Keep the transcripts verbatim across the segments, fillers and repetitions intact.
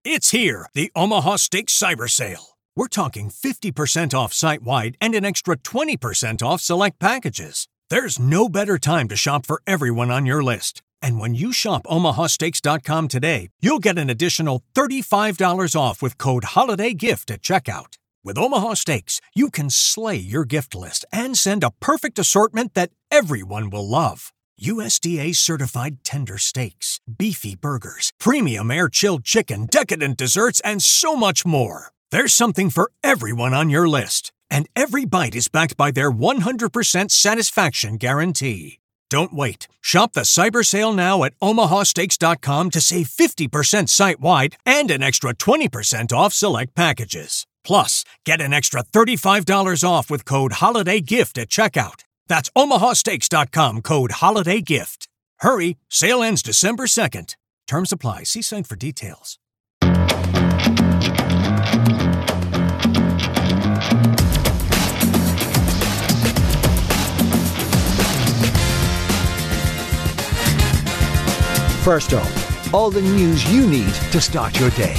It's here, the Omaha Steaks Cyber Sale. We're talking fifty percent off site-wide and an extra twenty percent off select packages. There's no better time to shop for everyone on your list. And when you shop omaha steaks dot com today, you'll get an additional thirty-five dollars off with code HOLIDAYGIFT at checkout. With Omaha Steaks, you can slay your gift list and send a perfect assortment that everyone will love. U S D A-certified tender steaks, beefy burgers, premium air-chilled chicken, decadent desserts, and so much more. There's something for everyone on your list. And every bite is backed by their one hundred percent satisfaction guarantee. Don't wait. Shop the Cyber Sale now at omaha steaks dot com to save fifty percent site-wide and an extra twenty percent off select packages. Plus, get an extra thirty-five dollars off with code HOLIDAYGIFT at checkout. That's omaha steaks dot com, code HOLIDAYGIFT. Hurry, sale ends December second. Terms apply. See site for details. First off, all the news you need to start your day.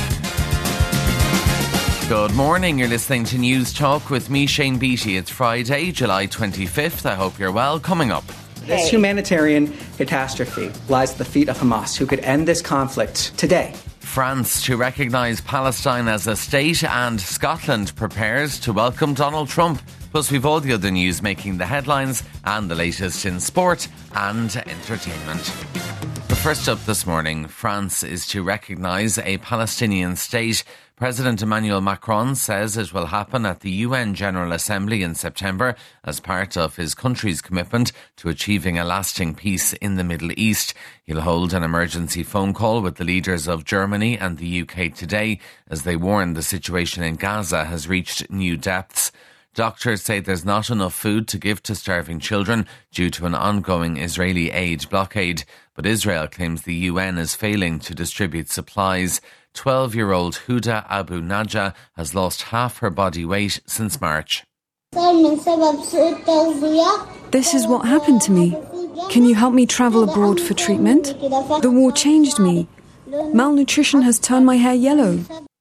Good morning, you're listening to News Talk with me, Shane Beattie. It's Friday, July twenty-fifth. I hope you're well. Coming up. This humanitarian catastrophe lies at the feet of Hamas, who could end this conflict today. France to recognise Palestine as a state, and Scotland prepares to welcome Donald Trump. Plus, we've all the other news making the headlines and the latest in sport and entertainment. But first up this morning, France is to recognise a Palestinian state. President Emmanuel Macron says it will happen at the U N General Assembly in September as part of his country's commitment to achieving a lasting peace in the Middle East. He'll hold an emergency phone call with the leaders of Germany and the U K today as they warn the situation in Gaza has reached new depths. Doctors say there's not enough food to give to starving children due to an ongoing Israeli aid blockade, but Israel claims the U N is failing to distribute supplies. twelve-year-old Huda Abu Najah has lost half her body weight since March. This is what happened to me. Can you help me travel abroad for treatment? The war changed me. Malnutrition has turned my hair yellow.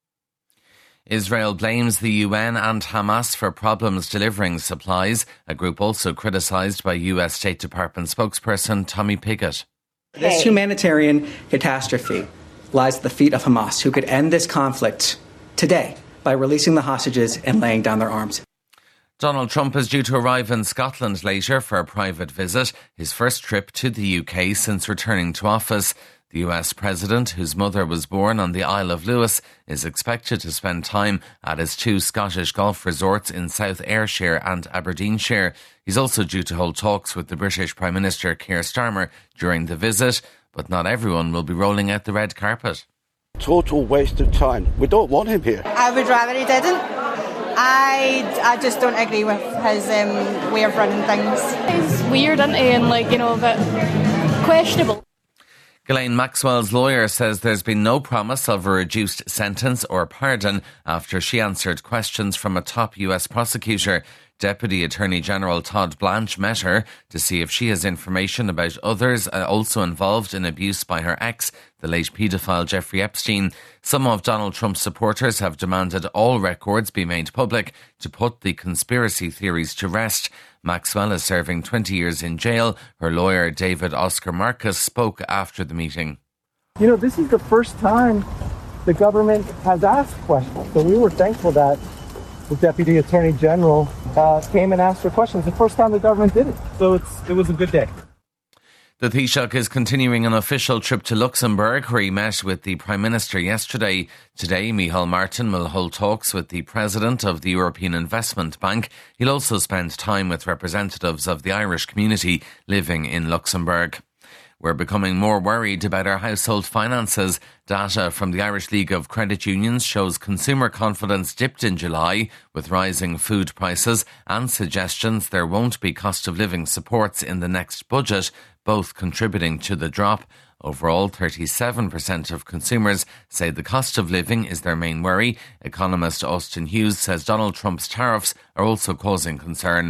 Israel blames the U N and Hamas for problems delivering supplies, a group also criticised by U S State Department spokesperson Tommy Pigott. This humanitarian catastrophe lies at the feet of Hamas, who could end this conflict today by releasing the hostages and laying down their arms. Donald Trump is due to arrive in Scotland later for a private visit, his first trip to the U K since returning to office. The U S president, whose mother was born on the Isle of Lewis, is expected to spend time at his two Scottish golf resorts in South Ayrshire and Aberdeenshire. He's also due to hold talks with the British Prime Minister Keir Starmer during the visit, but not everyone will be rolling out the red carpet. Total waste of time. We don't want him here. I would rather he didn't. I, I just don't agree with his um, way of running things. He's weird, isn't he? And, like, you know, a bit questionable. Ghislaine Maxwell's lawyer says there's been no promise of a reduced sentence or pardon after she answered questions from a top U S prosecutor. Deputy Attorney General Todd Blanche met her to see if she has information about others also involved in abuse by her ex, the late paedophile Jeffrey Epstein. Some of Donald Trump's supporters have demanded all records be made public to put the conspiracy theories to rest. Maxwell is serving twenty years in jail. Her lawyer, David Oscar Marcus, spoke after the meeting. You know, this is the first time the government has asked questions. So we were thankful that the Deputy Attorney General uh, came and asked for questions. The first time the government did it. So it's it was a good day. The Taoiseach is continuing an official trip to Luxembourg, where he met with the Prime Minister yesterday. Today, Micheál Martin will hold talks with the President of the European Investment Bank. He'll also spend time with representatives of the Irish community living in Luxembourg. We're becoming more worried about our household finances. Data from the Irish League of Credit Unions shows consumer confidence dipped in July with rising food prices and suggestions there won't be cost of living supports in the next budget, both contributing to the drop. Overall, thirty-seven percent of consumers say the cost of living is their main worry. Economist Austin Hughes says Donald Trump's tariffs are also causing concern.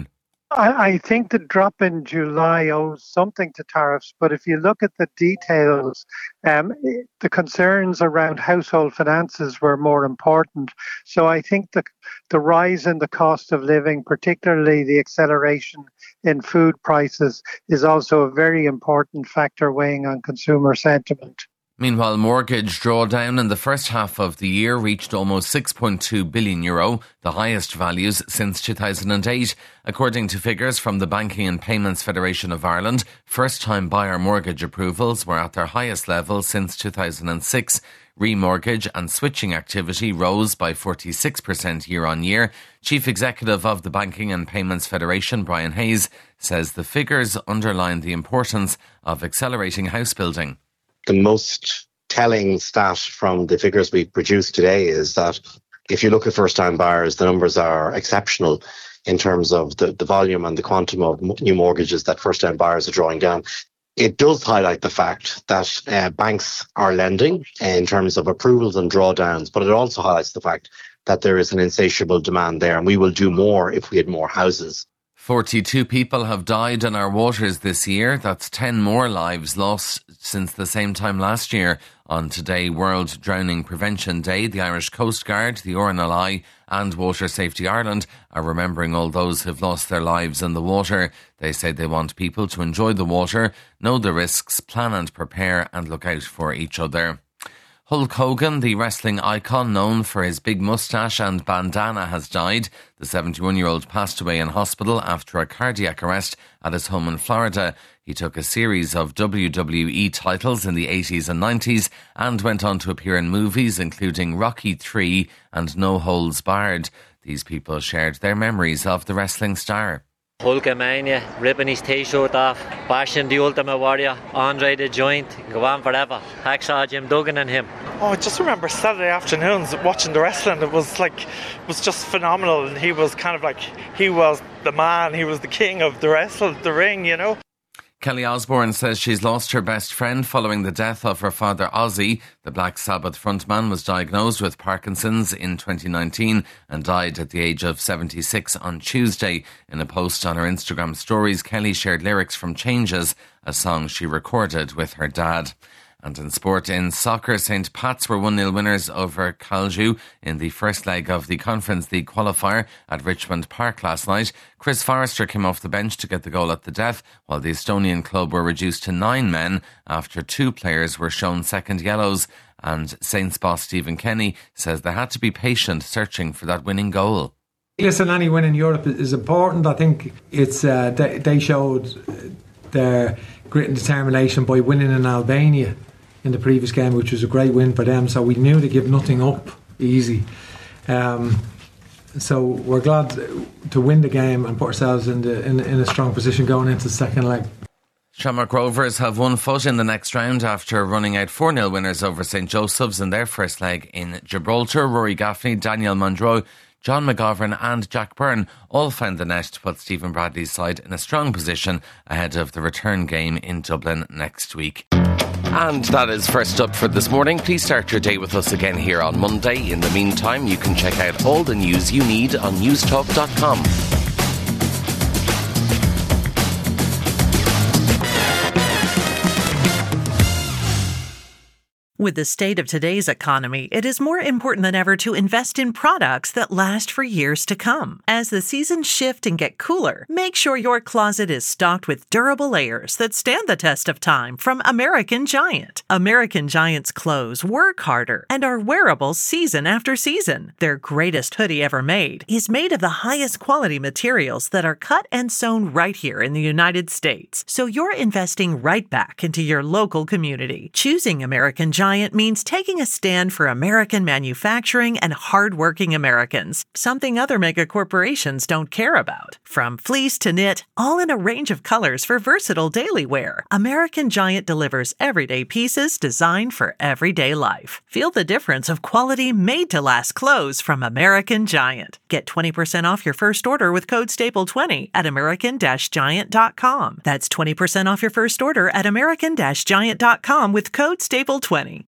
I, I think the drop in July owes something to tariffs, but if you look at the details, um, the concerns around household finances were more important. So I think the, the rise in the cost of living, particularly the acceleration in food prices, is also a very important factor weighing on consumer sentiment. Meanwhile, mortgage drawdown in the first half of the year reached almost six point two billion euro, the highest values since two thousand eight. According to figures from the Banking and Payments Federation of Ireland, first-time buyer mortgage approvals were at their highest level since two thousand six. Remortgage and switching activity rose by forty-six percent year on year. Chief Executive of the Banking and Payments Federation, Brian Hayes, says the figures underline the importance of accelerating house building. The most telling stat from the figures we produced today is that if you look at first-time buyers, the numbers are exceptional in terms of the, the volume and the quantum of new mortgages that first-time buyers are drawing down. It does highlight the fact that uh, banks are lending in terms of approvals and drawdowns, but it also highlights the fact that there is an insatiable demand there, and we will do more if we had more houses. forty-two people have died in our waters this year. That's ten more lives lost since the same time last year. On today, World Drowning Prevention Day, the Irish Coast Guard, the R N L I and Water Safety Ireland are remembering all those who've lost their lives in the water. They say they want people to enjoy the water, know the risks, plan and prepare and look out for each other. Hulk Hogan, the wrestling icon known for his big moustache and bandana, has died. The seventy-one-year-old passed away in hospital after a cardiac arrest at his home in Florida. He took a series of W W E titles in the eighties and nineties and went on to appear in movies including Rocky three and No Holds Barred. These people shared their memories of the wrestling star. Hulkamania, ripping his t-shirt off, bashing the Ultimate Warrior, Andre the Giant, go on forever. Hacksaw Jim Duggan and him. Oh, I just remember Saturday afternoons watching the wrestling. It was like, it was just phenomenal, and he was kind of like, he was the man, he was the king of the wrestle, the ring, you know. Kelly Osbourne says she's lost her best friend following the death of her father Ozzy. The Black Sabbath frontman was diagnosed with Parkinson's in twenty nineteen and died at the age of seventy-six on Tuesday. In a post on her Instagram stories, Kelly shared lyrics from Changes, a song she recorded with her dad. And in sport, in soccer, Saint Pat's were one nil winners over Calju in the first leg of the Conference League qualifier at Richmond Park last night. Chris Forrester came off the bench to get the goal at the death, while the Estonian club were reduced to nine men after two players were shown second yellows. And Saints boss Stephen Kenny says they had to be patient searching for that winning goal. Listen, any win in Europe is important. I think it's uh, they, they showed their grit and determination by winning in Albania in the previous game, which was a great win for them. So we knew to give nothing up easy. Um, so we're glad to win the game and put ourselves in, the, in, in a strong position going into the second leg. Shamrock Rovers have one foot in the next round after running out four nil winners over Saint Joseph's in their first leg in Gibraltar. Rory Gaffney, Daniel Monroe, John McGovern and Jack Byrne all found the net to put Stephen Bradley's side in a strong position ahead of the return game in Dublin next week. And that is First Up for this morning. Please start your day with us again here on Monday. In the meantime, you can check out all the news you need on newstalk dot com. With the state of today's economy, it is more important than ever to invest in products that last for years to come. As the seasons shift and get cooler, make sure your closet is stocked with durable layers that stand the test of time from American Giant. American Giant's clothes work harder and are wearable season after season. Their greatest hoodie ever made is made of the highest quality materials that are cut and sewn right here in the United States. So you're investing right back into your local community. Choosing American Giant means taking a stand for American manufacturing and hardworking Americans, something other mega corporations don't care about. From fleece to knit, all in a range of colors for versatile daily wear, American Giant delivers everyday pieces designed for everyday life. Feel the difference of quality made-to-last clothes from American Giant. Get twenty percent off your first order with code staple twenty at american giant dot com. That's twenty percent off your first order at american giant dot com with code staple twenty.